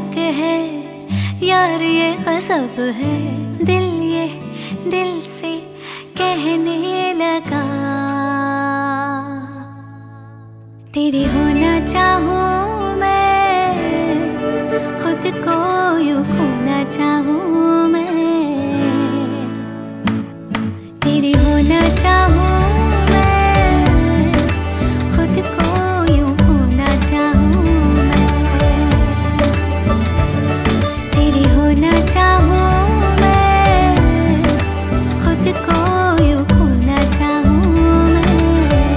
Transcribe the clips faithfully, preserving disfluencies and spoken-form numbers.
अलग है यार, ये गज़ब है। दिल ये दिल से कहने लगा, तेरी होना चाहूँ मैं, खुद को यूँ खोना चाहूँ मैं। तेरी होना चाहूँ मैं, खुद को यूँ खोना चाहूँ मैं। तेरी होना चाहूँ मैं, खुद को यूँ खोना चाहूँ मैं।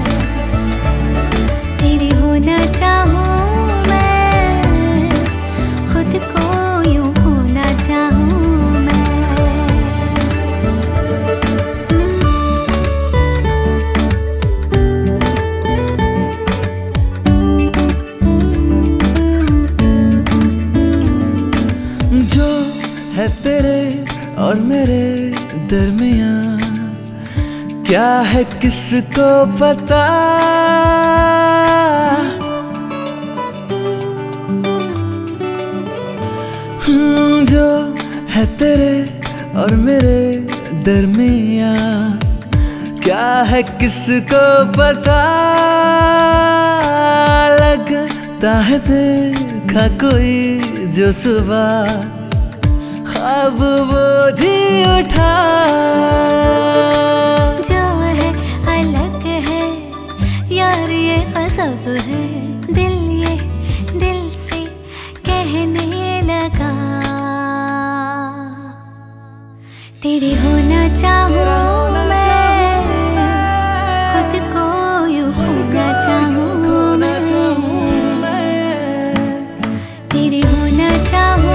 तेरी होना चाहूँ मैं, खुद को यूँ खोना चाहूँ मैं। जो है तेरे और मेरे दरमियाँ, क्या है किसको पता। हम्म, जो है तेरे और मेरे दरमियाँ, क्या है किसको पता। लगता है देखा कोई जो सुबह, ख्वाब वो जी उठा। जो है अलग है यार, ये गज़ब है। दिल ये दिल से कहने लगा, तेरी होना चाहूँ मैं, खुद को यूँ खोना चाहूँ मैं। तेरी होना चाहूँ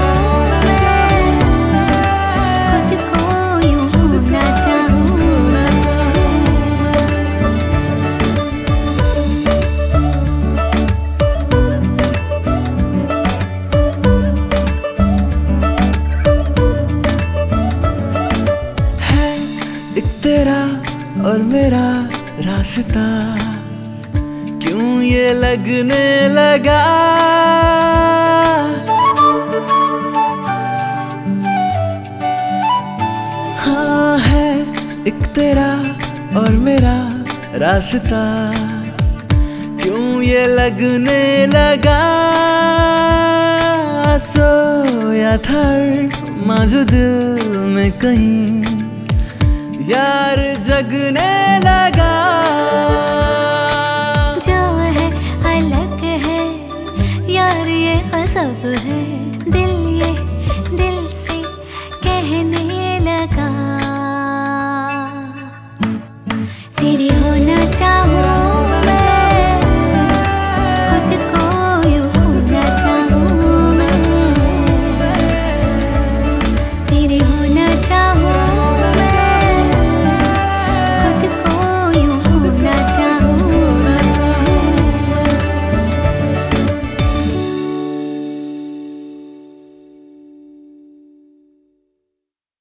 तेरा और मेरा रास्ता, क्यों ये लगने लगा। हाँ है एक तेरा और मेरा रास्ता, क्यों ये लगने लगा। सोया था मौजूद में कहीं, यार जगने लगा।